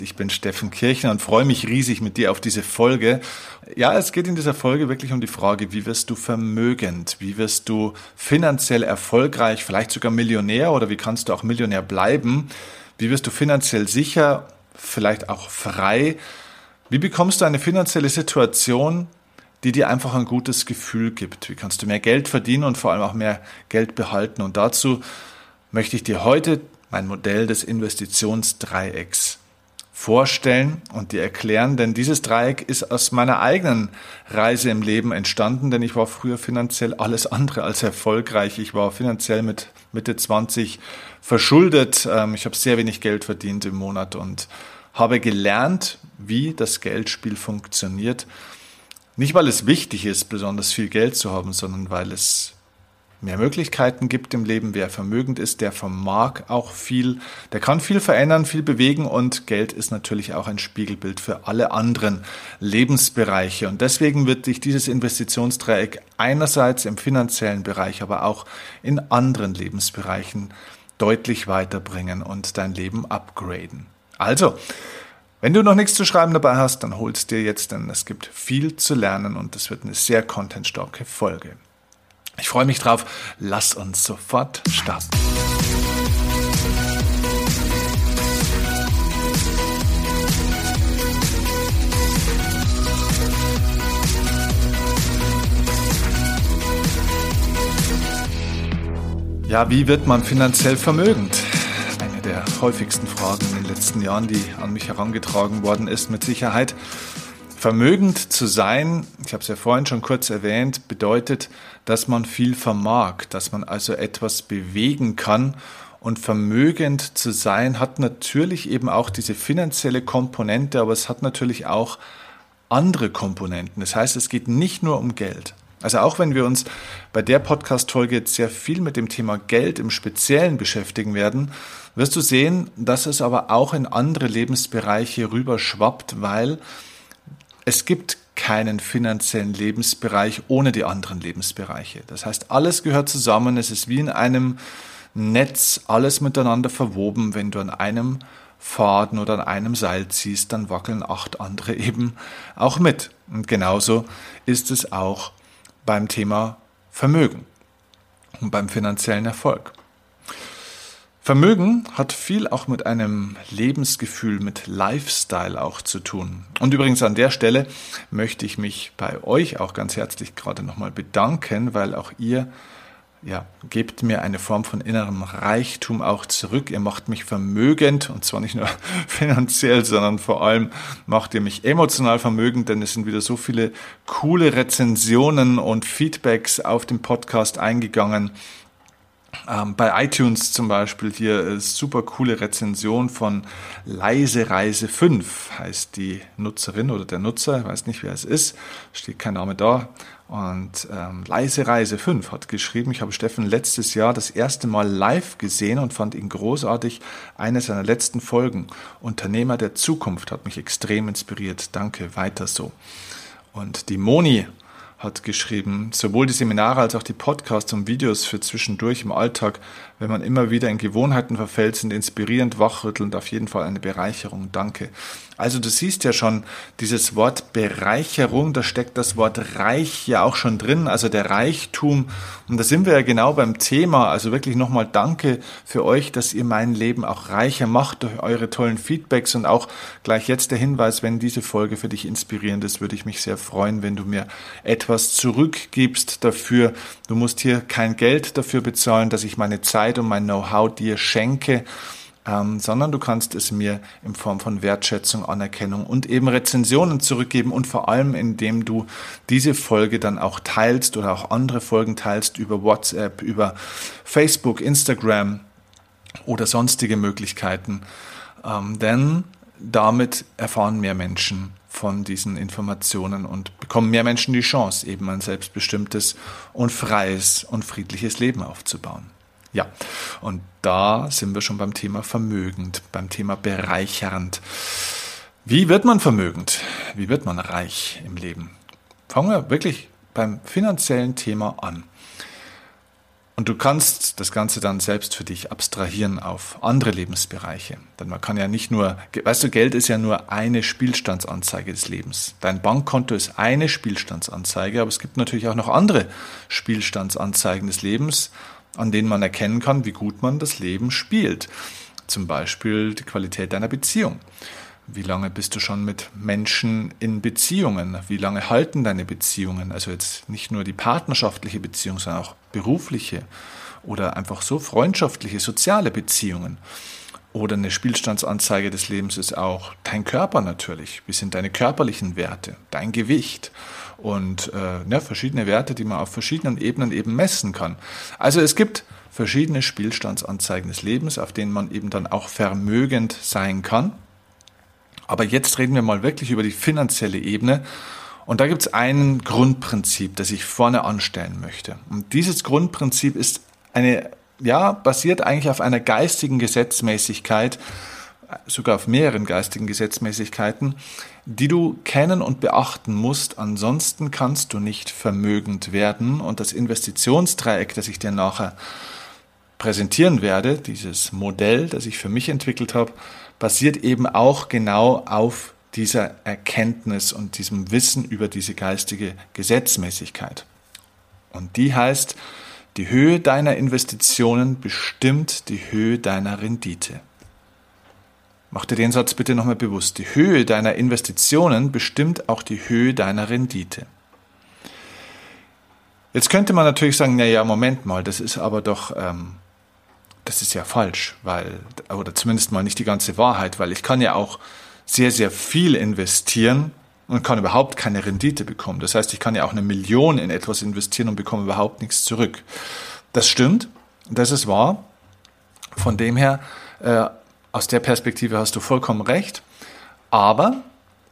Ich bin Steffen Kirchner und freue mich riesig mit dir auf diese Folge. Ja, es geht in dieser Folge wirklich um die Frage, wie wirst du vermögend? Wie wirst du finanziell erfolgreich, vielleicht sogar Millionär oder wie kannst du auch Millionär bleiben? Wie wirst du finanziell sicher, vielleicht auch frei? Wie bekommst du eine finanzielle Situation, die dir einfach ein gutes Gefühl gibt? Wie kannst du mehr Geld verdienen und vor allem auch mehr Geld behalten? Und dazu möchte ich dir heute mein Modell des Investitionsdreiecks vorstellen und dir erklären, denn dieses Dreieck ist aus meiner eigenen Reise im Leben entstanden, denn ich war früher finanziell alles andere als erfolgreich. Ich war finanziell mit Mitte 20 verschuldet. Ich habe sehr wenig Geld verdient im Monat und habe gelernt, wie das Geldspiel funktioniert. Nicht, weil es wichtig ist, besonders viel Geld zu haben, sondern weil es mehr Möglichkeiten gibt im Leben. Wer vermögend ist, der vermag auch viel, der kann viel verändern, viel bewegen und Geld ist natürlich auch ein Spiegelbild für alle anderen Lebensbereiche. Und deswegen wird dich dieses Investitionsdreieck einerseits im finanziellen Bereich, aber auch in anderen Lebensbereichen deutlich weiterbringen und dein Leben upgraden. Also, wenn du noch nichts zu schreiben dabei hast, dann hol's dir jetzt, denn es gibt viel zu lernen und es wird eine sehr contentstarke Folge. Ich freue mich drauf. Lass uns sofort starten. Ja, wie wird man finanziell vermögend? Eine der häufigsten Fragen in den letzten Jahren, die an mich herangetragen worden ist, mit Sicherheit. Vermögend zu sein, ich habe es ja vorhin schon kurz erwähnt, bedeutet, dass man viel vermag, dass man also etwas bewegen kann. Und vermögend zu sein hat natürlich eben auch diese finanzielle Komponente, aber es hat natürlich auch andere Komponenten. Das heißt, es geht nicht nur um Geld. Also auch wenn wir uns bei der Podcast-Folge jetzt sehr viel mit dem Thema Geld im Speziellen beschäftigen werden, wirst du sehen, dass es aber auch in andere Lebensbereiche rüberschwappt, weil es gibt keinen finanziellen Lebensbereich ohne die anderen Lebensbereiche. Das heißt, alles gehört zusammen. Es ist wie in einem Netz, alles miteinander verwoben. Wenn du an einem Faden oder an einem Seil ziehst, dann wackeln 8 andere eben auch mit. Und genauso ist es auch beim Thema Vermögen und beim finanziellen Erfolg. Vermögen hat viel auch mit einem Lebensgefühl, mit Lifestyle auch zu tun. Und übrigens an der Stelle möchte ich mich bei euch auch ganz herzlich gerade nochmal bedanken, weil auch ihr gebt mir eine Form von innerem Reichtum auch zurück. Ihr macht mich vermögend und zwar nicht nur finanziell, sondern vor allem macht ihr mich emotional vermögend, denn es sind wieder so viele coole Rezensionen und Feedbacks auf den Podcast eingegangen. Bei iTunes zum Beispiel hier super coole Rezension von Leise Reise 5 heißt die Nutzerin oder der Nutzer, ich weiß nicht wer es ist, steht kein Name da. Und Leise Reise 5 hat geschrieben, ich habe Steffen letztes Jahr das erste Mal live gesehen und fand ihn großartig. Eine seiner letzten Folgen, Unternehmer der Zukunft, hat mich extrem inspiriert. Danke, weiter so. Und die Moni hat geschrieben, sowohl die Seminare als auch die Podcasts und Videos für zwischendurch im Alltag, wenn man immer wieder in Gewohnheiten verfällt, sind inspirierend, wachrüttelnd, auf jeden Fall eine Bereicherung. Danke. Also du siehst ja schon, dieses Wort Bereicherung, da steckt das Wort reich ja auch schon drin, also der Reichtum. Und da sind wir ja genau beim Thema. Also wirklich nochmal danke für euch, dass ihr mein Leben auch reicher macht durch eure tollen Feedbacks. Und auch gleich jetzt der Hinweis, wenn diese Folge für dich inspirierend ist, würde ich mich sehr freuen, wenn du mir etwas zurückgibst dafür. Du musst hier kein Geld dafür bezahlen, dass ich meine Zeit und mein Know-how dir schenke, sondern du kannst es mir in Form von Wertschätzung, Anerkennung und eben Rezensionen zurückgeben und vor allem, indem du diese Folge dann auch teilst oder auch andere Folgen teilst über WhatsApp, über Facebook, Instagram oder sonstige Möglichkeiten, denn damit erfahren mehr Menschen von diesen Informationen und bekommen mehr Menschen die Chance, eben ein selbstbestimmtes und freies und friedliches Leben aufzubauen. Ja, und da sind wir schon beim Thema vermögend, beim Thema bereichernd. Wie wird man vermögend? Wie wird man reich im Leben? Fangen wir wirklich beim finanziellen Thema an. Und du kannst das Ganze dann selbst für dich abstrahieren auf andere Lebensbereiche. Denn man kann ja nicht nur, weißt du, Geld ist ja nur eine Spielstandsanzeige des Lebens. Dein Bankkonto ist eine Spielstandsanzeige, aber es gibt natürlich auch noch andere Spielstandsanzeigen des Lebens, an denen man erkennen kann, wie gut man das Leben spielt. Zum Beispiel die Qualität deiner Beziehung. Wie lange bist du schon mit Menschen in Beziehungen? Wie lange halten deine Beziehungen? Also jetzt nicht nur die partnerschaftliche Beziehung, sondern auch berufliche oder einfach so freundschaftliche, soziale Beziehungen. Oder eine Spielstandsanzeige des Lebens ist auch dein Körper natürlich. Wie sind deine körperlichen Werte, dein Gewicht und verschiedene Werte, die man auf verschiedenen Ebenen eben messen kann. Also es gibt verschiedene Spielstandsanzeigen des Lebens, auf denen man eben dann auch vermögend sein kann. Aber jetzt reden wir mal wirklich über die finanzielle Ebene. Und da gibt es ein Grundprinzip, das ich vorne anstellen möchte. Und dieses Grundprinzip ist basiert eigentlich auf einer geistigen Gesetzmäßigkeit, sogar auf mehreren geistigen Gesetzmäßigkeiten, die du kennen und beachten musst. Ansonsten kannst du nicht vermögend werden. Und das Investitionsdreieck, das ich dir nachher präsentieren werde, dieses Modell, das ich für mich entwickelt habe, basiert eben auch genau auf dieser Erkenntnis und diesem Wissen über diese geistige Gesetzmäßigkeit. Und die heißt, die Höhe deiner Investitionen bestimmt die Höhe deiner Rendite. Mach dir den Satz bitte nochmal bewusst. Die Höhe deiner Investitionen bestimmt auch die Höhe deiner Rendite. Jetzt könnte man natürlich sagen, Moment mal, das ist aber doch... Das ist ja falsch, oder zumindest mal nicht die ganze Wahrheit, weil ich kann ja auch sehr, sehr viel investieren und kann überhaupt keine Rendite bekommen. Das heißt, ich kann ja auch 1 Million in etwas investieren und bekomme überhaupt nichts zurück. Das stimmt, das ist wahr. Von dem her, aus der Perspektive hast du vollkommen recht. Aber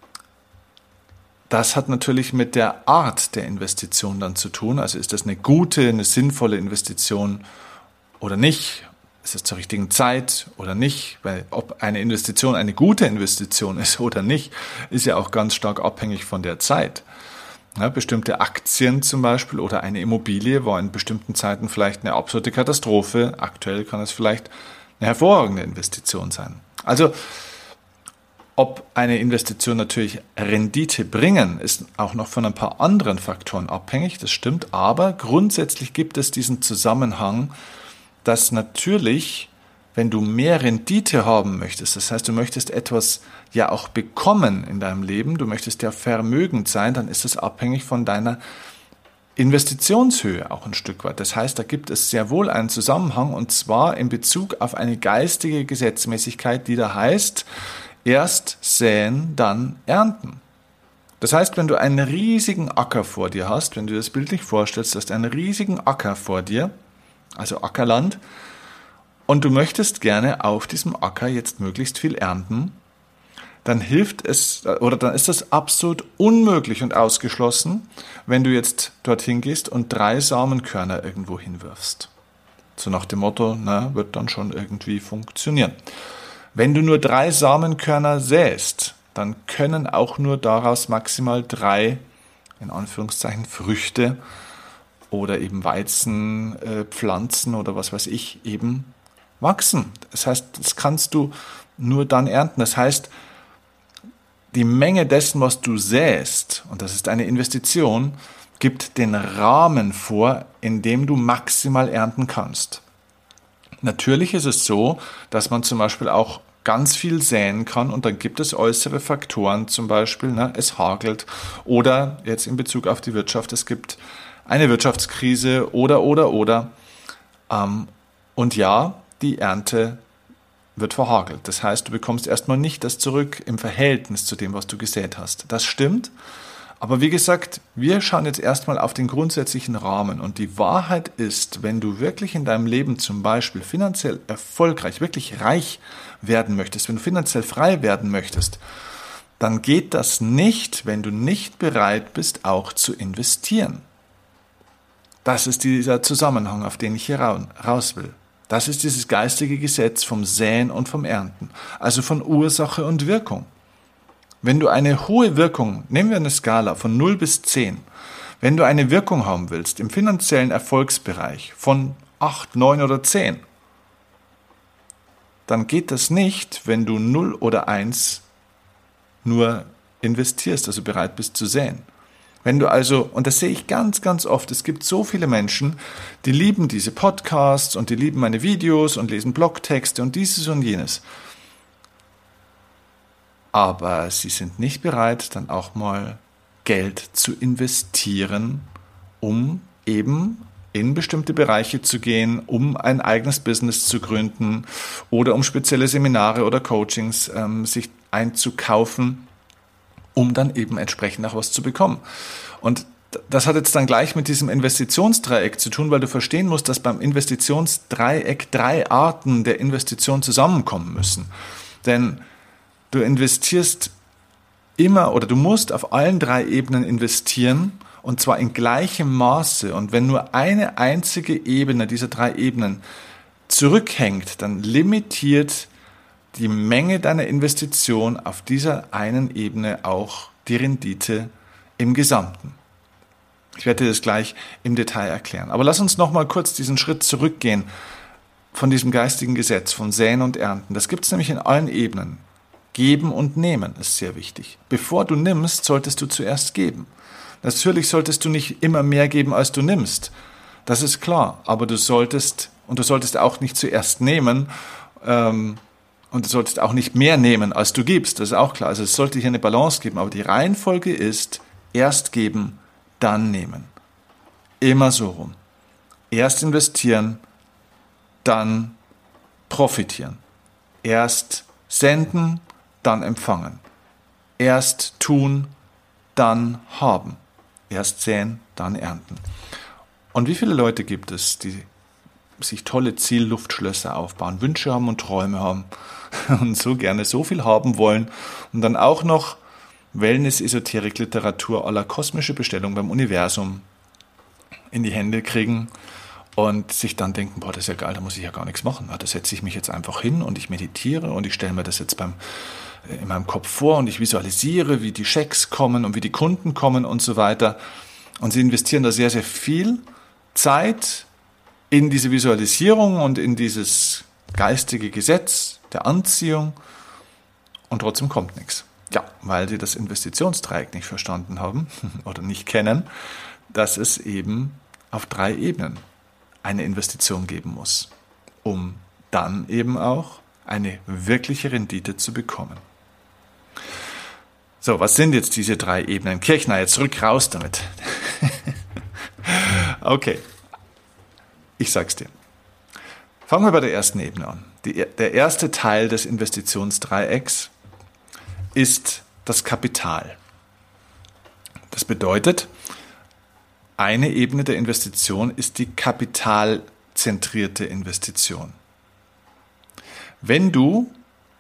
das hat natürlich mit der Art der Investition dann zu tun. Also ist das eine gute, eine sinnvolle Investition oder nicht? Ist es zur richtigen Zeit oder nicht? Weil ob eine Investition eine gute Investition ist oder nicht, ist ja auch ganz stark abhängig von der Zeit. Ja, bestimmte Aktien zum Beispiel oder eine Immobilie war in bestimmten Zeiten vielleicht eine absolute Katastrophe. Aktuell kann es vielleicht eine hervorragende Investition sein. Also ob eine Investition natürlich Rendite bringen, ist auch noch von ein paar anderen Faktoren abhängig, das stimmt. Aber grundsätzlich gibt es diesen Zusammenhang, dass natürlich, wenn du mehr Rendite haben möchtest, das heißt, du möchtest etwas ja auch bekommen in deinem Leben, du möchtest ja vermögend sein, dann ist es abhängig von deiner Investitionshöhe auch ein Stück weit. Das heißt, da gibt es sehr wohl einen Zusammenhang und zwar in Bezug auf eine geistige Gesetzmäßigkeit, die da heißt, erst säen, dann ernten. Das heißt, wenn du einen riesigen Acker vor dir hast, wenn du dir das bildlich vorstellst, du hast einen riesigen Acker vor dir, also Ackerland, und du möchtest gerne auf diesem Acker jetzt möglichst viel ernten, dann dann ist das absolut unmöglich und ausgeschlossen, wenn du jetzt dorthin gehst und 3 Samenkörner irgendwo hinwirfst. So nach dem Motto, wird dann schon irgendwie funktionieren. Wenn du nur 3 Samenkörner säst, dann können auch nur daraus maximal 3, in Anführungszeichen, Früchte oder eben Weizenpflanzen oder was weiß ich eben wachsen. Das heißt, das kannst du nur dann ernten. Das heißt, die Menge dessen, was du säst, und das ist eine Investition, gibt den Rahmen vor, in dem du maximal ernten kannst. Natürlich ist es so, dass man zum Beispiel auch ganz viel säen kann und dann gibt es äußere Faktoren, zum Beispiel, es hagelt oder jetzt in Bezug auf die Wirtschaft, es gibt eine Wirtschaftskrise oder. Und ja, die Ernte wird verhagelt. Das heißt, du bekommst erstmal nicht das zurück im Verhältnis zu dem, was du gesät hast. Das stimmt. Aber wie gesagt, wir schauen jetzt erstmal auf den grundsätzlichen Rahmen. Und die Wahrheit ist, wenn du wirklich in deinem Leben zum Beispiel finanziell erfolgreich, wirklich reich werden möchtest, wenn du finanziell frei werden möchtest, dann geht das nicht, wenn du nicht bereit bist, auch zu investieren. Das ist dieser Zusammenhang, auf den ich hier raus will. Das ist dieses geistige Gesetz vom Säen und vom Ernten, also von Ursache und Wirkung. Wenn du eine hohe Wirkung, nehmen wir eine Skala von 0 bis 10, wenn du eine Wirkung haben willst im finanziellen Erfolgsbereich von 8, 9 oder 10. Dann geht das nicht, wenn du 0 oder 1 nur investierst, also bereit bist zu säen. Wenn du also, und das sehe ich ganz, ganz oft, es gibt so viele Menschen, die lieben diese Podcasts und die lieben meine Videos und lesen Blogtexte und dieses und jenes. Aber sie sind nicht bereit, dann auch mal Geld zu investieren, um eben in bestimmte Bereiche zu gehen, um ein eigenes Business zu gründen oder um spezielle Seminare oder Coachings sich einzukaufen, um dann eben entsprechend auch was zu bekommen. Und das hat jetzt dann gleich mit diesem Investitionsdreieck zu tun, weil du verstehen musst, dass beim Investitionsdreieck 3 Arten der Investition zusammenkommen müssen. Denn du investierst immer oder du musst auf allen 3 Ebenen investieren und zwar in gleichem Maße. Und wenn nur eine einzige Ebene dieser 3 Ebenen zurückhängt, dann limitiert die Menge deiner Investition auf dieser einen Ebene auch die Rendite im Gesamten. Ich werde dir das gleich im Detail erklären. Aber lass uns noch mal kurz diesen Schritt zurückgehen von diesem geistigen Gesetz, von Säen und Ernten. Das gibt es nämlich in allen Ebenen. Geben und nehmen ist sehr wichtig. Bevor du nimmst, solltest du zuerst geben. Natürlich solltest du nicht immer mehr geben, als du nimmst. Das ist klar. Aber du solltest auch nicht zuerst nehmen, und du solltest auch nicht mehr nehmen, als du gibst. Das ist auch klar. Also es sollte hier eine Balance geben. Aber die Reihenfolge ist, erst geben, dann nehmen. Immer so rum. Erst investieren, dann profitieren. Erst senden, dann empfangen. Erst tun, dann haben. Erst säen, dann ernten. Und wie viele Leute gibt es, die sich tolle Zielluftschlösser aufbauen, Wünsche haben und Träume haben und so gerne so viel haben wollen und dann auch noch Wellness-Esoterik-Literatur à la kosmische Bestellung beim Universum in die Hände kriegen und sich dann denken, boah, das ist ja geil, da muss ich ja gar nichts machen. Da setze ich mich jetzt einfach hin und ich meditiere und ich stelle mir das jetzt in meinem Kopf vor und ich visualisiere, wie die Schecks kommen und wie die Kunden kommen und so weiter. Und sie investieren da sehr, sehr viel Zeit in diese Visualisierung und in dieses geistige Gesetz der Anziehung und trotzdem kommt nichts. Ja, weil sie das Investitionsdreieck nicht verstanden haben oder nicht kennen, dass es eben auf 3 Ebenen eine Investition geben muss, um dann eben auch eine wirkliche Rendite zu bekommen. So, was sind jetzt diese 3 Ebenen? Kirchner, jetzt rück raus damit. Okay. Ich sag's dir. Fangen wir bei der ersten Ebene an. Der erste Teil des Investitionsdreiecks ist das Kapital. Das bedeutet, eine Ebene der Investition ist die kapitalzentrierte Investition. Wenn du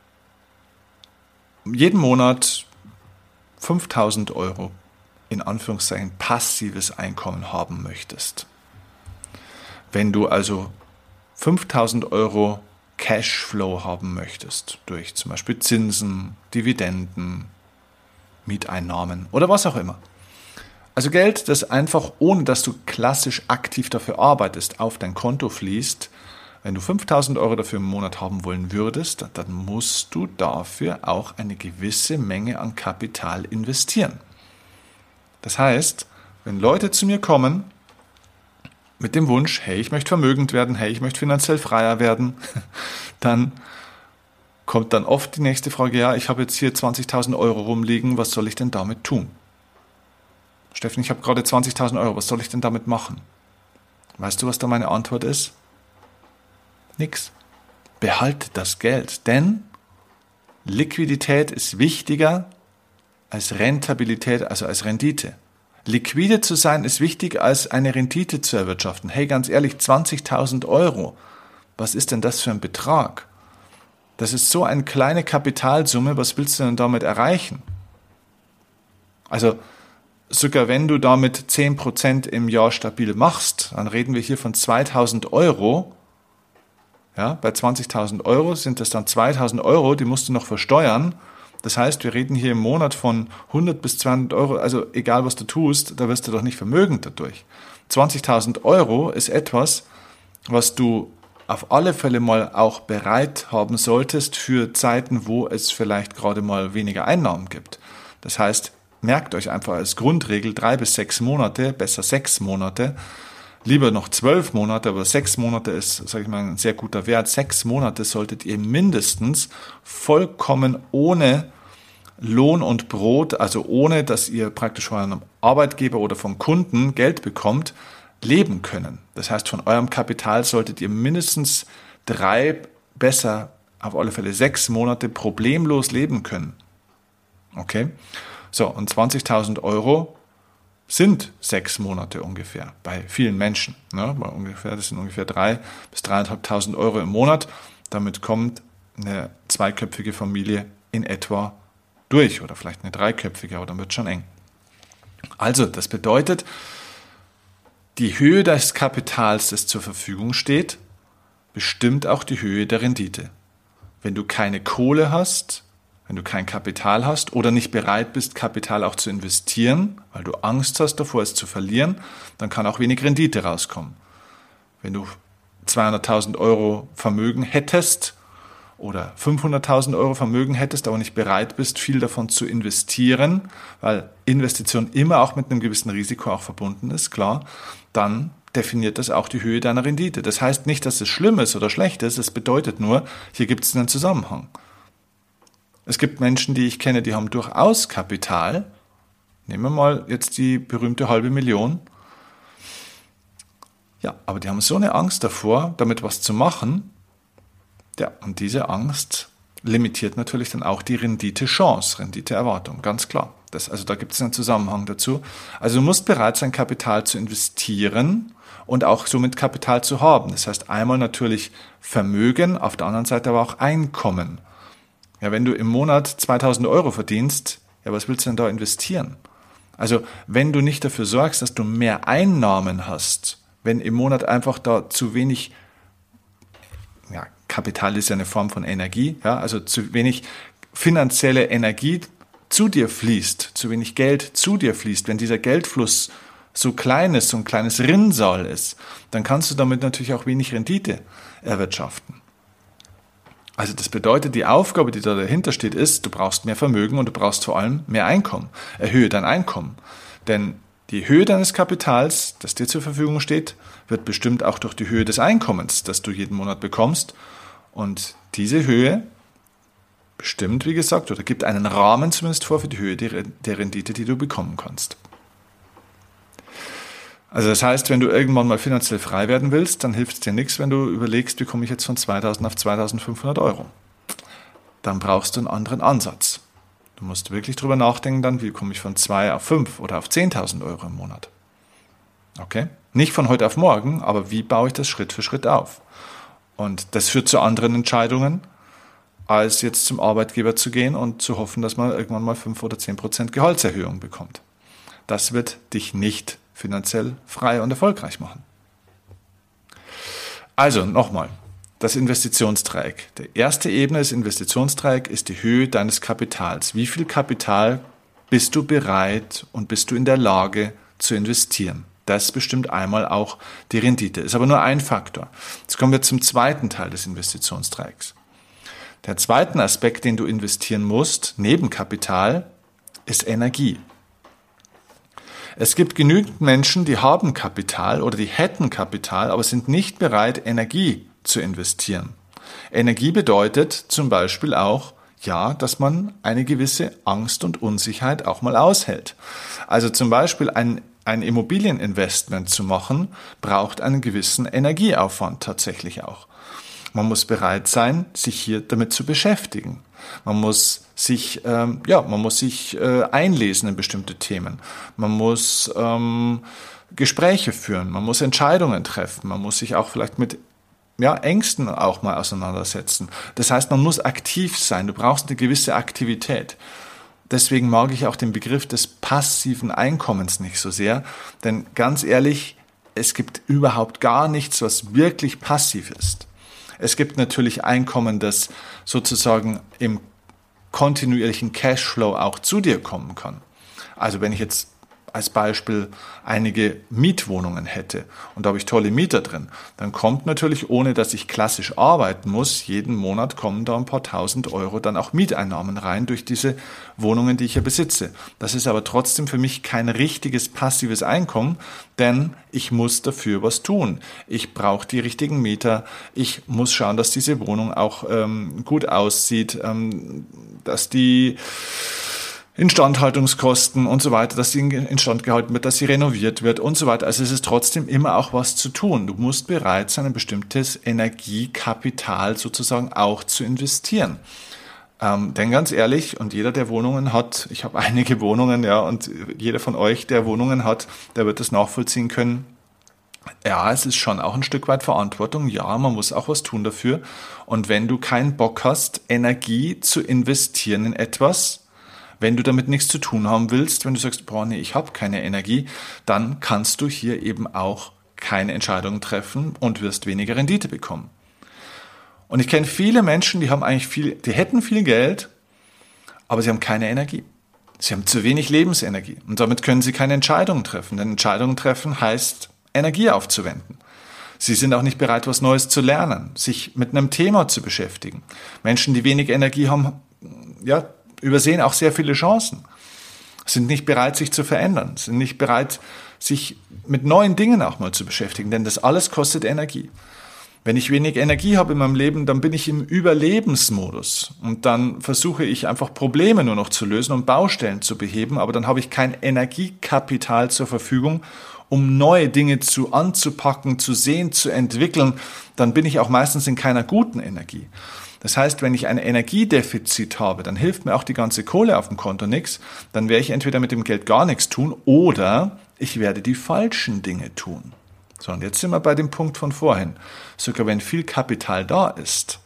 jeden Monat 5.000 € in Anführungszeichen passives Einkommen haben möchtest, wenn du also 5.000 € Cashflow haben möchtest, durch zum Beispiel Zinsen, Dividenden, Mieteinnahmen oder was auch immer. Also Geld, das einfach, ohne dass du klassisch aktiv dafür arbeitest, auf dein Konto fließt. Wenn du 5.000 € dafür im Monat haben wollen würdest, dann musst du dafür auch eine gewisse Menge an Kapital investieren. Das heißt, wenn Leute zu mir kommen mit dem Wunsch, hey, ich möchte vermögend werden, hey, ich möchte finanziell freier werden, dann kommt dann oft die nächste Frage, ja, ich habe jetzt hier 20.000 € rumliegen, was soll ich denn damit tun? Steffen, ich habe gerade 20.000 €, was soll ich denn damit machen? Weißt du, was da meine Antwort ist? Nix. Behalte das Geld, denn Liquidität ist wichtiger als Rentabilität, also als Rendite. Liquide zu sein ist wichtiger als eine Rendite zu erwirtschaften. Hey, ganz ehrlich, 20.000 €, was ist denn das für ein Betrag? Das ist so eine kleine Kapitalsumme, was willst du denn damit erreichen? Also sogar wenn du damit 10% im Jahr stabil machst, dann reden wir hier von 2.000 €. Ja, bei 20.000 € sind das dann 2.000 €, die musst du noch versteuern. Das heißt, wir reden hier im Monat von 100 bis 200 €, also egal was du tust, da wirst du doch nicht vermögend dadurch. 20.000 € ist etwas, was du auf alle Fälle mal auch bereit haben solltest für Zeiten, wo es vielleicht gerade mal weniger Einnahmen gibt. Das heißt, merkt euch einfach als Grundregel 3 bis 6 Monate, besser 6 Monate, lieber noch 12 Monate, aber 6 Monate ist, sage ich mal, ein sehr guter Wert. 6 Monate solltet ihr mindestens vollkommen ohne Lohn und Brot, also ohne, dass ihr praktisch von einem Arbeitgeber oder vom Kunden Geld bekommt, leben können. Das heißt, von eurem Kapital solltet ihr mindestens 3, besser auf alle Fälle 6 Monate problemlos leben können. Okay? So, und 20.000 Euro sind 6 Monate ungefähr bei vielen Menschen. Ne? Das sind ungefähr 3.000 bis 3.500 Euro im Monat. Damit kommt eine zweiköpfige Familie in etwa durch oder vielleicht eine dreiköpfige, aber dann wird es schon eng. Also, das bedeutet, die Höhe des Kapitals, das zur Verfügung steht, bestimmt auch die Höhe der Rendite. Wenn du keine Kohle hast, wenn du kein Kapital hast oder nicht bereit bist, Kapital auch zu investieren, weil du Angst hast davor, es zu verlieren, dann kann auch wenig Rendite rauskommen. Wenn du 200.000 Euro Vermögen hättest oder 500.000 Euro Vermögen hättest, aber nicht bereit bist, viel davon zu investieren, weil Investition immer auch mit einem gewissen Risiko auch verbunden ist, klar, dann definiert das auch die Höhe deiner Rendite. Das heißt nicht, dass es schlimm ist oder schlecht ist, es bedeutet nur, hier gibt es einen Zusammenhang. Es gibt Menschen, die ich kenne, die haben durchaus Kapital. Nehmen wir mal jetzt die berühmte 500.000. Ja, aber die haben so eine Angst davor, damit was zu machen. Ja, und diese Angst limitiert natürlich dann auch die Renditechance, Renditeerwartung, ganz klar. Also da gibt es einen Zusammenhang dazu. Also du musst bereit sein, Kapital zu investieren und auch somit Kapital zu haben. Das heißt einmal natürlich Vermögen, auf der anderen Seite aber auch Einkommen. Ja, wenn du im Monat 2.000 Euro verdienst, ja, was willst du denn da investieren? Also wenn du nicht dafür sorgst, dass du mehr Einnahmen hast, wenn im Monat einfach da zu wenig, ja, Kapital ist ja eine Form von Energie, ja, also zu wenig finanzielle Energie zu dir fließt, zu wenig Geld zu dir fließt, wenn dieser Geldfluss so klein ist, so ein kleines Rinnsal ist, dann kannst du damit natürlich auch wenig Rendite erwirtschaften. Also das bedeutet, die Aufgabe, die da dahinter steht, ist, du brauchst mehr Vermögen und du brauchst vor allem mehr Einkommen. Erhöhe dein Einkommen. Denn die Höhe deines Kapitals, das dir zur Verfügung steht, wird bestimmt auch durch die Höhe des Einkommens, das du jeden Monat bekommst. Und diese Höhe bestimmt, wie gesagt, oder gibt einen Rahmen zumindest vor für die Höhe der Rendite, die du bekommen kannst. Also das heißt, wenn du irgendwann mal finanziell frei werden willst, dann hilft es dir nichts, wenn du überlegst, wie komme ich jetzt von 2.000 auf 2.500 Euro. Dann brauchst du einen anderen Ansatz. Du musst wirklich drüber nachdenken dann, wie komme ich von 2 auf 5 oder auf 10.000 Euro im Monat. Okay? Nicht von heute auf morgen, aber wie baue ich das Schritt für Schritt auf? Und das führt zu anderen Entscheidungen, als jetzt zum Arbeitgeber zu gehen und zu hoffen, dass man irgendwann mal 5 oder 10% Gehaltserhöhung bekommt. Das wird dich nicht finanziell frei und erfolgreich machen. Also nochmal, das Investitionsdreieck. Die erste Ebene des Investitionsdreiecks ist die Höhe deines Kapitals. Wie viel Kapital bist du bereit und bist du in der Lage zu investieren? Das bestimmt einmal auch die Rendite. Ist aber nur ein Faktor. Jetzt kommen wir zum zweiten Teil des Investitionsdreiecks. Der zweite Aspekt, den du investieren musst, neben Kapital, ist Energie. Es gibt genügend Menschen, die haben Kapital oder die hätten Kapital, aber sind nicht bereit, Energie zu investieren. Energie bedeutet zum Beispiel auch, ja, dass man eine gewisse Angst und Unsicherheit auch mal aushält. Also zum Beispiel ein Immobilieninvestment zu machen, braucht einen gewissen Energieaufwand tatsächlich auch. Man muss bereit sein, sich hier damit zu beschäftigen. Man muss sich einlesen in bestimmte Themen. Man muss Gespräche führen. Man muss Entscheidungen treffen. Man muss sich auch vielleicht mit Ängsten auch mal auseinandersetzen. Das heißt, man muss aktiv sein. Du brauchst eine gewisse Aktivität. Deswegen mag ich auch den Begriff des passiven Einkommens nicht so sehr. Denn ganz ehrlich, es gibt überhaupt gar nichts, was wirklich passiv ist. Es gibt natürlich Einkommen, das sozusagen im kontinuierlichen Cashflow auch zu dir kommen kann. Also wenn ich jetzt als Beispiel einige Mietwohnungen hätte und da habe ich tolle Mieter drin, dann kommt natürlich, ohne dass ich klassisch arbeiten muss, jeden Monat kommen da ein paar tausend Euro dann auch Mieteinnahmen rein durch diese Wohnungen, die ich hier besitze. Das ist aber trotzdem für mich kein richtiges passives Einkommen, denn ich muss dafür was tun. Ich brauche die richtigen Mieter, ich muss schauen, dass diese Wohnung auch gut aussieht, dass die Instandhaltungskosten und so weiter, dass sie instand gehalten wird, dass sie renoviert wird und so weiter. Also es ist trotzdem immer auch was zu tun. Du musst bereit sein, ein bestimmtes Energiekapital sozusagen auch zu investieren. Denn ganz ehrlich, und jeder, der Wohnungen hat, ich habe einige Wohnungen, ja, und jeder von euch, der Wohnungen hat, der wird das nachvollziehen können. Ja, es ist schon auch ein Stück weit Verantwortung. Ja, man muss auch was tun dafür. Und wenn du keinen Bock hast, Energie zu investieren in etwas, wenn du damit nichts zu tun haben willst, wenn du sagst, boah, nee, ich habe keine Energie, dann kannst du hier eben auch keine Entscheidungen treffen und wirst weniger Rendite bekommen. Und ich kenne viele Menschen, die haben die hätten viel Geld, aber sie haben keine Energie. Sie haben zu wenig Lebensenergie und damit können sie keine Entscheidungen treffen. Denn Entscheidungen treffen heißt, Energie aufzuwenden. Sie sind auch nicht bereit, was Neues zu lernen, sich mit einem Thema zu beschäftigen. Menschen, die wenig Energie haben, ja, übersehen auch sehr viele Chancen, sind nicht bereit, sich zu verändern, sind nicht bereit, sich mit neuen Dingen auch mal zu beschäftigen, denn das alles kostet Energie. Wenn ich wenig Energie habe in meinem Leben, dann bin ich im Überlebensmodus und dann versuche ich einfach Probleme nur noch zu lösen und Baustellen zu beheben, aber dann habe ich kein Energiekapital zur Verfügung, um neue Dinge anzupacken, zu sehen, zu entwickeln, dann bin ich auch meistens in keiner guten Energie. Das heißt, wenn ich ein Energiedefizit habe, dann hilft mir auch die ganze Kohle auf dem Konto nichts. Dann werde ich entweder mit dem Geld gar nichts tun oder ich werde die falschen Dinge tun. So, und jetzt sind wir bei dem Punkt von vorhin. Sogar wenn viel Kapital da ist.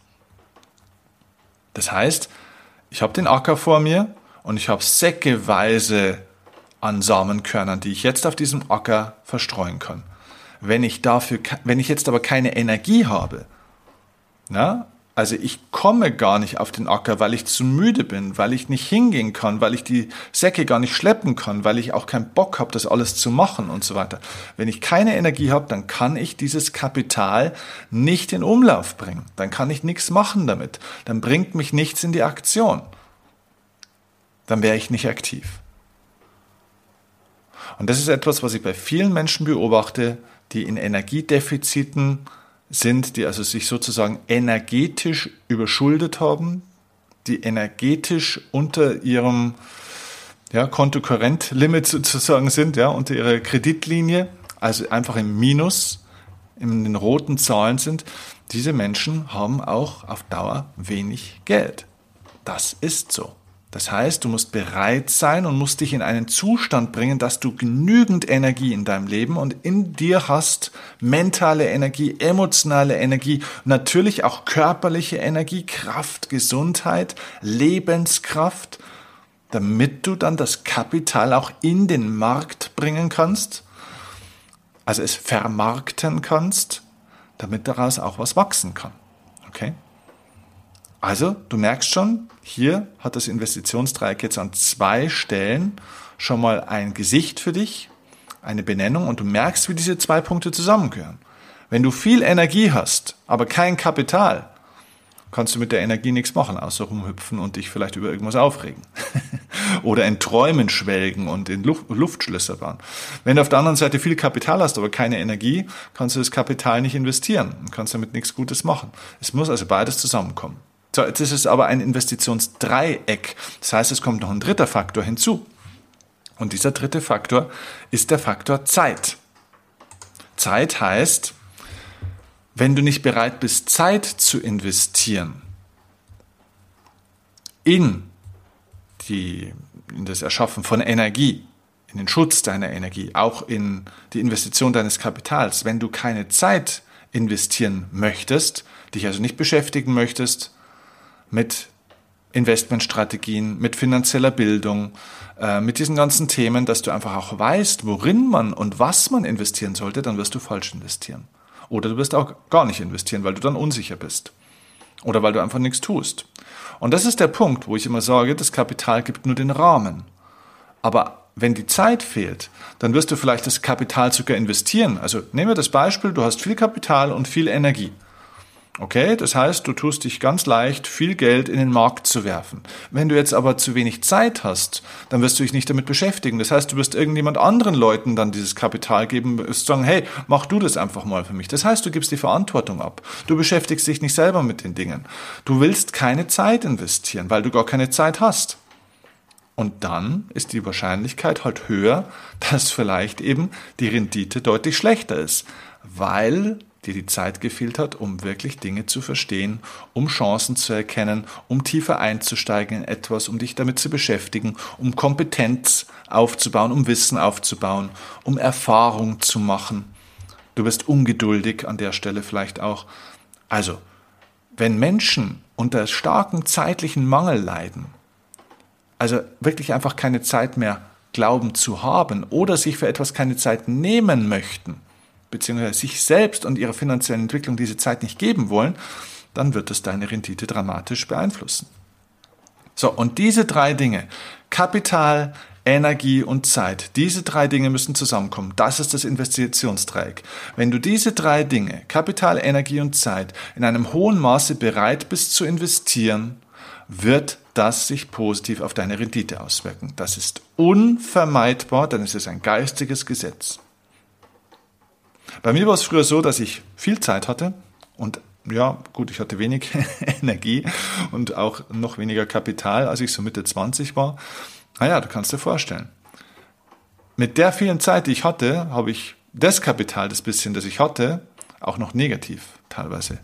Das heißt, ich habe den Acker vor mir und ich habe säckeweise an Samenkörnern, die ich jetzt auf diesem Acker verstreuen kann. Wenn ich jetzt aber keine Energie habe, na, also ich komme gar nicht auf den Acker, weil ich zu müde bin, weil ich nicht hingehen kann, weil ich die Säcke gar nicht schleppen kann, weil ich auch keinen Bock habe, das alles zu machen und so weiter. Wenn ich keine Energie habe, dann kann ich dieses Kapital nicht in Umlauf bringen. Dann kann ich nichts machen damit. Dann bringt mich nichts in die Aktion. Dann wäre ich nicht aktiv. Und das ist etwas, was ich bei vielen Menschen beobachte, die in Energiedefiziten sind, die also sich sozusagen energetisch überschuldet haben, die energetisch unter ihrem Kontokorrentlimit sozusagen sind, ja, unter ihrer Kreditlinie, also einfach im Minus, in den roten Zahlen sind. Diese Menschen haben auch auf Dauer wenig Geld. Das ist so. Das heißt, du musst bereit sein und musst dich in einen Zustand bringen, dass du genügend Energie in deinem Leben und in dir hast, mentale Energie, emotionale Energie, natürlich auch körperliche Energie, Kraft, Gesundheit, Lebenskraft, damit du dann das Kapital auch in den Markt bringen kannst, also es vermarkten kannst, damit daraus auch was wachsen kann. Okay? Also, du merkst schon, hier hat das Investitionsdreieck jetzt an 2 Stellen schon mal ein Gesicht für dich, eine Benennung und du merkst, wie diese 2 Punkte zusammengehören. Wenn du viel Energie hast, aber kein Kapital, kannst du mit der Energie nichts machen, außer rumhüpfen und dich vielleicht über irgendwas aufregen. Oder in Träumen schwelgen und in Luftschlösser bauen. Wenn du auf der anderen Seite viel Kapital hast, aber keine Energie, kannst du das Kapital nicht investieren und kannst damit nichts Gutes machen. Es muss also beides zusammenkommen. So, jetzt ist es aber ein Investitionsdreieck. Das heißt, es kommt noch ein dritter Faktor hinzu. Und dieser dritte Faktor ist der Faktor Zeit. Zeit heißt, wenn du nicht bereit bist, Zeit zu investieren in das Erschaffen von Energie, in den Schutz deiner Energie, auch in die Investition deines Kapitals, wenn du keine Zeit investieren möchtest, dich also nicht beschäftigen möchtest, mit Investmentstrategien, mit finanzieller Bildung, mit diesen ganzen Themen, dass du einfach auch weißt, worin man und was man investieren sollte, dann wirst du falsch investieren. Oder du wirst auch gar nicht investieren, weil du dann unsicher bist. Oder weil du einfach nichts tust. Und das ist der Punkt, wo ich immer sage, das Kapital gibt nur den Rahmen. Aber wenn die Zeit fehlt, dann wirst du vielleicht das Kapital sogar investieren. Also nehmen wir das Beispiel, du hast viel Kapital und viel Energie. Okay, das heißt, du tust dich ganz leicht, viel Geld in den Markt zu werfen. Wenn du jetzt aber zu wenig Zeit hast, dann wirst du dich nicht damit beschäftigen. Das heißt, du wirst irgendjemand anderen Leuten dann dieses Kapital geben, wirst sagen, hey, mach du das einfach mal für mich. Das heißt, du gibst die Verantwortung ab. Du beschäftigst dich nicht selber mit den Dingen. Du willst keine Zeit investieren, weil du gar keine Zeit hast. Und dann ist die Wahrscheinlichkeit halt höher, dass vielleicht eben die Rendite deutlich schlechter ist, weil dir die Zeit gefehlt hat, um wirklich Dinge zu verstehen, um Chancen zu erkennen, um tiefer einzusteigen in etwas, um dich damit zu beschäftigen, um Kompetenz aufzubauen, um Wissen aufzubauen, um Erfahrung zu machen. Du bist ungeduldig an der Stelle vielleicht auch. Also, wenn Menschen unter starkem zeitlichen Mangel leiden, also wirklich einfach keine Zeit mehr glauben zu haben oder sich für etwas keine Zeit nehmen möchten, beziehungsweise sich selbst und ihrer finanziellen Entwicklung diese Zeit nicht geben wollen, dann wird es deine Rendite dramatisch beeinflussen. So, und diese 3 Dinge, Kapital, Energie und Zeit, diese 3 Dinge müssen zusammenkommen. Das ist das Investitionsdreieck. Wenn du diese 3 Dinge, Kapital, Energie und Zeit, in einem hohen Maße bereit bist zu investieren, wird das sich positiv auf deine Rendite auswirken. Das ist unvermeidbar, denn es ist ein geistiges Gesetz. Bei mir war es früher so, dass ich viel Zeit hatte und ja, gut, ich hatte wenig Energie und auch noch weniger Kapital, als ich so Mitte 20 war. Naja, du kannst dir vorstellen. Mit der vielen Zeit, die ich hatte, habe ich das Kapital, das bisschen, das ich hatte, auch noch negativ teilweise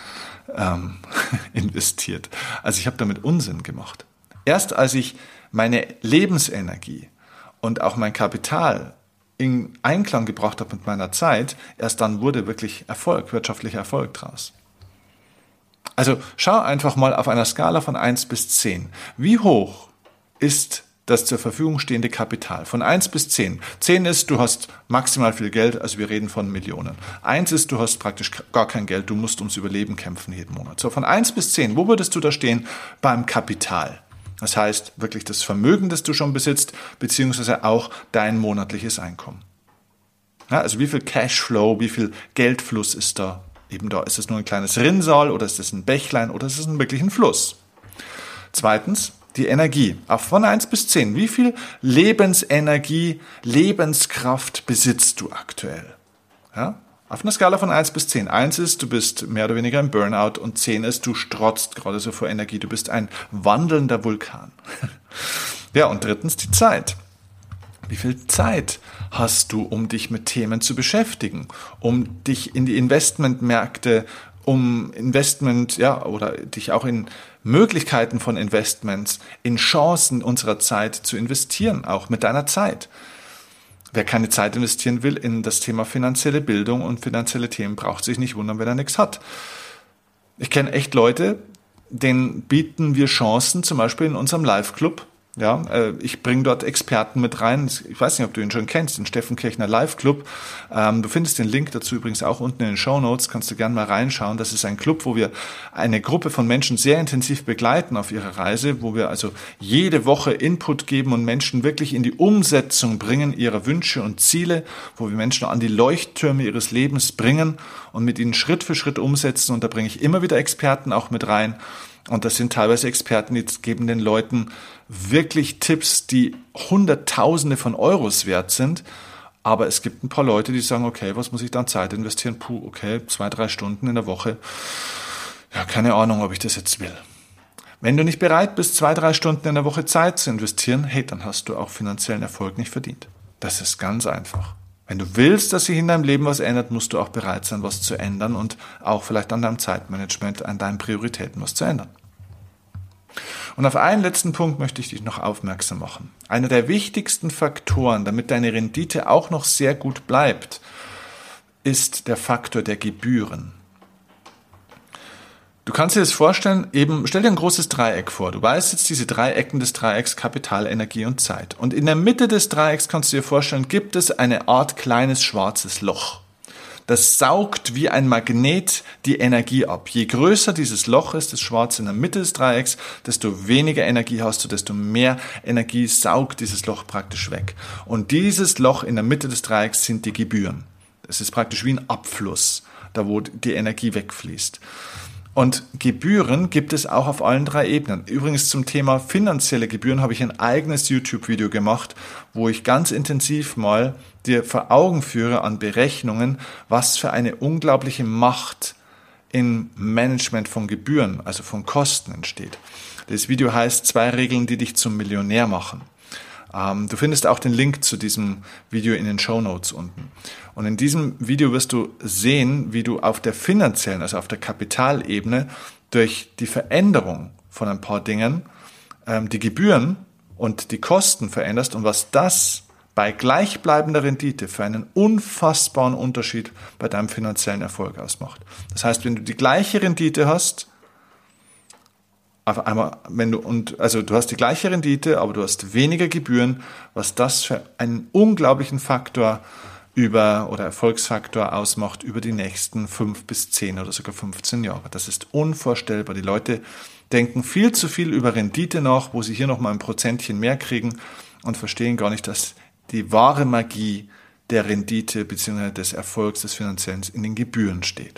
investiert. Also ich habe damit Unsinn gemacht. Erst als ich meine Lebensenergie und auch mein Kapital in Einklang gebracht habe mit meiner Zeit, erst dann wurde wirklich Erfolg, wirtschaftlicher Erfolg draus. Also schau einfach mal auf einer Skala von 1 bis 10. Wie hoch ist das zur Verfügung stehende Kapital? Von 1 bis 10. 10 ist, du hast maximal viel Geld, also wir reden von Millionen. 1 ist, du hast praktisch gar kein Geld, du musst ums Überleben kämpfen jeden Monat. So, von 1 bis 10, wo würdest du da stehen beim Kapital? Das heißt, wirklich das Vermögen, das du schon besitzt, beziehungsweise auch dein monatliches Einkommen. Ja, also wie viel Cashflow, wie viel Geldfluss ist da eben da? Ist es nur ein kleines Rinnsal oder ist es ein Bächlein oder ist es wirklich ein Fluss? Zweitens, die Energie. Von 1 bis 10, wie viel Lebensenergie, Lebenskraft besitzt du aktuell? Ja? Auf einer Skala von 1 bis 10. 1 ist, du bist mehr oder weniger im Burnout und 10 ist, du strotzt gerade so vor Energie. Du bist ein wandelnder Vulkan. Ja, und drittens die Zeit. Wie viel Zeit hast du, um dich mit Themen zu beschäftigen, um dich in die Investmentmärkte, oder dich auch in Möglichkeiten von Investments, in Chancen unserer Zeit zu investieren, auch mit deiner Zeit. Wer keine Zeit investieren will in das Thema finanzielle Bildung und finanzielle Themen, braucht sich nicht wundern, wenn er nichts hat. Ich kenne echt Leute, denen bieten wir Chancen, zum Beispiel in unserem Live-Club. Ja, ich bringe dort Experten mit rein. Ich weiß nicht, ob du ihn schon kennst, den Steffen Kirchner Live Club. Du findest den Link dazu übrigens auch unten in den Shownotes. Kannst du gerne mal reinschauen. Das ist ein Club, wo wir eine Gruppe von Menschen sehr intensiv begleiten auf ihrer Reise, wo wir also jede Woche Input geben und Menschen wirklich in die Umsetzung bringen ihrer Wünsche und Ziele, wo wir Menschen an die Leuchttürme ihres Lebens bringen und mit ihnen Schritt für Schritt umsetzen. Und da bringe ich immer wieder Experten auch mit rein. Und das sind teilweise Experten, die geben den Leuten wirklich Tipps, die Hunderttausende von Euros wert sind. Aber es gibt ein paar Leute, die sagen, okay, was muss ich dann Zeit investieren? Okay, 2-3 Stunden in der Woche. Ja, keine Ahnung, ob ich das jetzt will. Wenn du nicht bereit bist, 2-3 Stunden in der Woche Zeit zu investieren, hey, dann hast du auch finanziellen Erfolg nicht verdient. Das ist ganz einfach. Wenn du willst, dass sich in deinem Leben was ändert, musst du auch bereit sein, was zu ändern und auch vielleicht an deinem Zeitmanagement, an deinen Prioritäten was zu ändern. Und auf einen letzten Punkt möchte ich dich noch aufmerksam machen. Einer der wichtigsten Faktoren, damit deine Rendite auch noch sehr gut bleibt, ist der Faktor der Gebühren. Du kannst dir das vorstellen, stell dir ein großes Dreieck vor. Du weißt jetzt diese 3 Ecken des Dreiecks, Kapital, Energie und Zeit. Und in der Mitte des Dreiecks kannst du dir vorstellen, gibt es eine Art kleines schwarzes Loch. das saugt wie ein Magnet die Energie ab. Je größer dieses Loch ist, das Schwarze in der Mitte des Dreiecks, desto weniger Energie hast du, desto mehr Energie saugt dieses Loch praktisch weg. Und dieses Loch in der Mitte des Dreiecks sind die Gebühren. Es ist praktisch wie ein Abfluss, da wo die Energie wegfließt. Und Gebühren gibt es auch auf allen 3 Ebenen. Übrigens zum Thema finanzielle Gebühren habe ich ein eigenes YouTube-Video gemacht, wo ich ganz intensiv mal dir vor Augen führe an Berechnungen, was für eine unglaubliche Macht im Management von Gebühren, also von Kosten entsteht. Das Video heißt 2 Regeln, die dich zum Millionär machen. Du findest auch den Link zu diesem Video in den Shownotes unten. Und in diesem Video wirst du sehen, wie du auf der finanziellen, also auf der Kapitalebene, durch die Veränderung von ein paar Dingen die Gebühren und die Kosten veränderst und was das bei gleichbleibender Rendite für einen unfassbaren Unterschied bei deinem finanziellen Erfolg ausmacht. Das heißt, wenn du die gleiche Rendite hast, auf einmal, du hast die gleiche Rendite, aber du hast weniger Gebühren, was das für einen unglaublichen Faktor oder Erfolgsfaktor ausmacht über die nächsten 5 bis 10 oder sogar 15 Jahre. Das ist unvorstellbar. Die Leute denken viel zu viel über Rendite nach, wo sie hier nochmal ein Prozentchen mehr kriegen und verstehen gar nicht, dass die wahre Magie der Rendite bzw. des Erfolgs des Finanziellen in den Gebühren steht.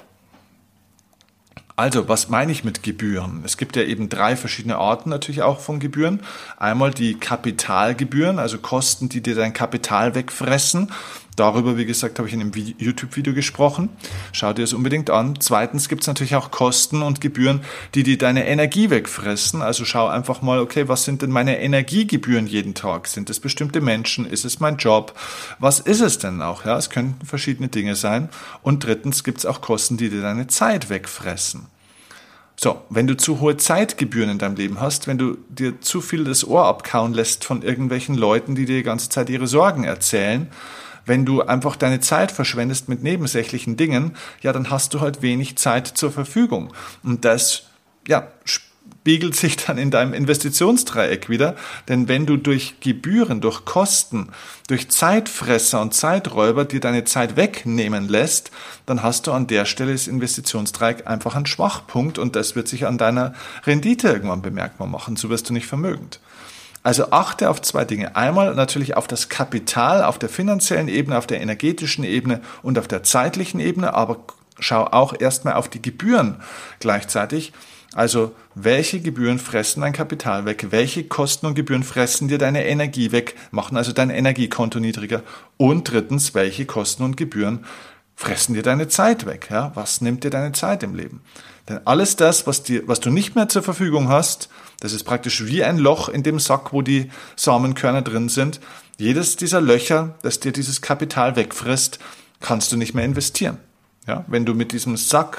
Also, was meine ich mit Gebühren? Es gibt ja eben 3 verschiedene Arten natürlich auch von Gebühren. Einmal die Kapitalgebühren, also Kosten, die dir dein Kapital wegfressen. Darüber, wie gesagt, habe ich in einem YouTube-Video gesprochen. Schau dir das unbedingt an. Zweitens gibt es natürlich auch Kosten und Gebühren, die dir deine Energie wegfressen. Also schau einfach mal, okay, was sind denn meine Energiegebühren jeden Tag? Sind es bestimmte Menschen? Ist es mein Job? Was ist es denn auch? Ja, es könnten verschiedene Dinge sein. Und drittens gibt es auch Kosten, die dir deine Zeit wegfressen. So, wenn du zu hohe Zeitgebühren in deinem Leben hast, wenn du dir zu viel das Ohr abkauen lässt von irgendwelchen Leuten, die dir die ganze Zeit ihre Sorgen erzählen, wenn du einfach deine Zeit verschwendest mit nebensächlichen Dingen, ja, dann hast du halt wenig Zeit zur Verfügung. Und das, ja, spiegelt sich dann in deinem Investitionsdreieck wieder. Denn wenn du durch Gebühren, durch Kosten, durch Zeitfresser und Zeiträuber dir deine Zeit wegnehmen lässt, dann hast du an der Stelle das Investitionsdreieck einfach einen Schwachpunkt und das wird sich an deiner Rendite irgendwann bemerkbar machen. So wirst du nicht vermögend. Also achte auf 2 Dinge. Einmal natürlich auf das Kapital, auf der finanziellen Ebene, auf der energetischen Ebene und auf der zeitlichen Ebene, aber schau auch erstmal auf die Gebühren gleichzeitig. Also welche Gebühren fressen dein Kapital weg? Welche Kosten und Gebühren fressen dir deine Energie weg? Machen also dein Energiekonto niedriger. Und drittens, welche Kosten und Gebühren fressen dir deine Zeit weg? Ja? Was nimmt dir deine Zeit im Leben? Denn alles das, was du nicht mehr zur Verfügung hast, das ist praktisch wie ein Loch in dem Sack, wo die Samenkörner drin sind. Jedes dieser Löcher, das dir dieses Kapital wegfrisst, kannst du nicht mehr investieren. Ja? Wenn du mit diesem Sack,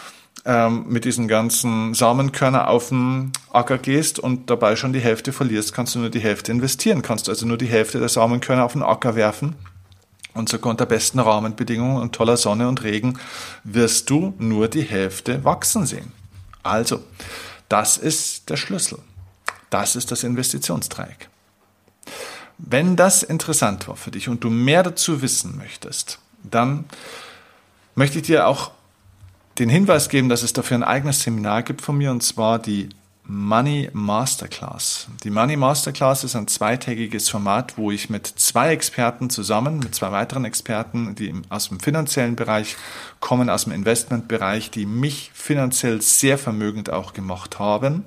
mit diesen ganzen Samenkörner auf den Acker gehst und dabei schon die Hälfte verlierst, kannst du nur die Hälfte investieren. Kannst du also nur die Hälfte der Samenkörner auf den Acker werfen. Und sogar unter besten Rahmenbedingungen und toller Sonne und Regen wirst du nur die Hälfte wachsen sehen. Also, das ist der Schlüssel. Das ist das Investitionsdreieck. Wenn das interessant war für dich und du mehr dazu wissen möchtest, dann möchte ich dir auch den Hinweis geben, dass es dafür ein eigenes Seminar gibt von mir, und zwar die Money Masterclass. Die Money Masterclass ist ein 2-tägiges Format, wo ich mit 2 Experten zusammen, mit 2 weiteren Experten, die aus dem finanziellen Bereich kommen, aus dem Investmentbereich, die mich finanziell sehr vermögend auch gemacht haben,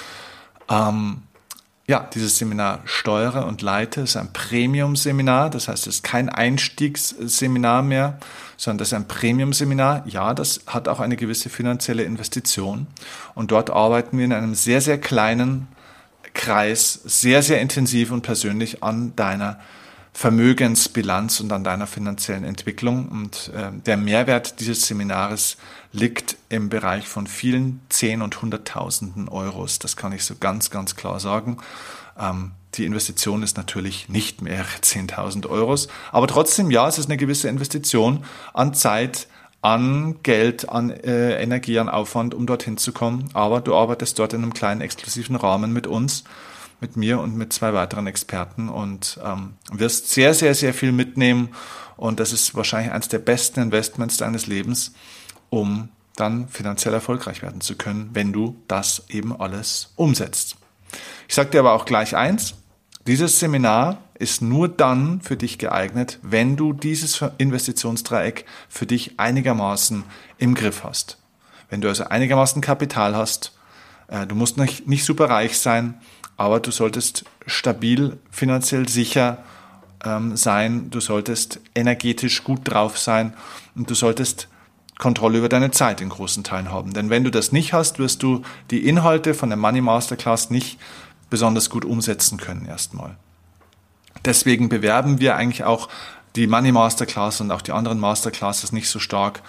dieses Seminar steuere und leite. Es ist ein Premium-Seminar, das heißt, es ist kein Einstiegsseminar mehr, sondern das ist ein Premium-Seminar. Ja, das hat auch eine gewisse finanzielle Investition. Und dort arbeiten wir in einem sehr, sehr kleinen Kreis, sehr, sehr intensiv und persönlich an deiner Vermögensbilanz und an deiner finanziellen Entwicklung. Und der Mehrwert dieses Seminares liegt im Bereich von vielen 10 und 100.000 Euros. Das kann ich so ganz, ganz klar sagen. Die Investition ist natürlich nicht mehrere 10.000 Euros, aber trotzdem, ja, es ist eine gewisse Investition an Zeit, an Geld, an Energie, an Aufwand, um dorthin zu kommen. Aber du arbeitest dort in einem kleinen exklusiven Rahmen mit uns. mit mir und mit 2 weiteren Experten und wirst sehr, sehr, sehr viel mitnehmen. Und das ist wahrscheinlich eines der besten Investments deines Lebens, um dann finanziell erfolgreich werden zu können, wenn du das eben alles umsetzt. Ich sage dir aber auch gleich eins, dieses Seminar ist nur dann für dich geeignet, wenn du dieses Investitionsdreieck für dich einigermaßen im Griff hast. Wenn du also einigermaßen Kapital hast, du musst nicht super reich sein, aber du solltest stabil, finanziell sicher sein, du solltest energetisch gut drauf sein und du solltest Kontrolle über deine Zeit in großen Teilen haben. Denn wenn du das nicht hast, wirst du die Inhalte von der Money Masterclass nicht besonders gut umsetzen können erstmal. Deswegen bewerben wir eigentlich auch die Money Masterclass und auch die anderen Masterclasses nicht so stark,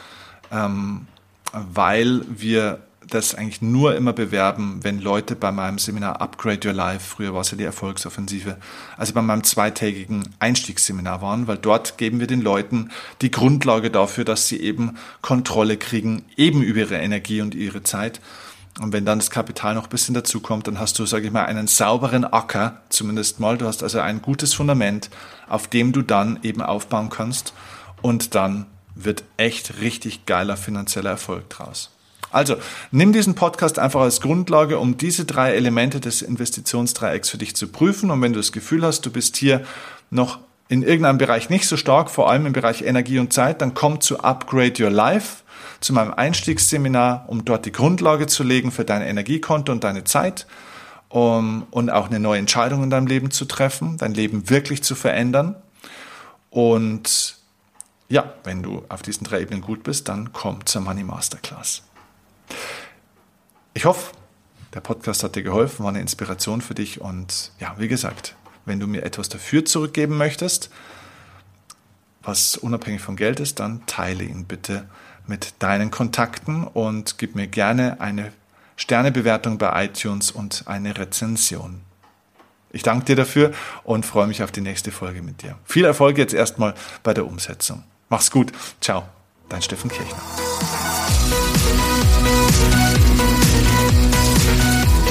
weil wir das eigentlich nur immer bewerben, wenn Leute bei meinem Seminar Upgrade Your Life, früher war es ja die Erfolgsoffensive, also bei meinem 2-tägigen Einstiegsseminar waren, weil dort geben wir den Leuten die Grundlage dafür, dass sie eben Kontrolle kriegen, eben über ihre Energie und ihre Zeit. Und wenn dann das Kapital noch ein bisschen dazu kommt, dann hast du, sage ich mal, einen sauberen Acker, zumindest mal. Du hast also ein gutes Fundament, auf dem du dann eben aufbauen kannst. Und dann wird echt richtig geiler finanzieller Erfolg draus. Also, nimm diesen Podcast einfach als Grundlage, um diese 3 Elemente des Investitionsdreiecks für dich zu prüfen. Und wenn du das Gefühl hast, du bist hier noch in irgendeinem Bereich nicht so stark, vor allem im Bereich Energie und Zeit, dann komm zu Upgrade Your Life, zu meinem Einstiegsseminar, um dort die Grundlage zu legen für dein Energiekonto und deine Zeit, und auch eine neue Entscheidung in deinem Leben zu treffen, dein Leben wirklich zu verändern. Und ja, wenn du auf diesen 3 Ebenen gut bist, dann komm zur Money Masterclass. Ich hoffe, der Podcast hat dir geholfen, war eine Inspiration für dich und ja, wie gesagt, wenn du mir etwas dafür zurückgeben möchtest, was unabhängig von Geld ist, dann teile ihn bitte mit deinen Kontakten und gib mir gerne eine Sternebewertung bei iTunes und eine Rezension. Ich danke dir dafür und freue mich auf die nächste Folge mit dir. Viel Erfolg jetzt erstmal bei der Umsetzung. Mach's gut. Ciao, dein Steffen Kirchner.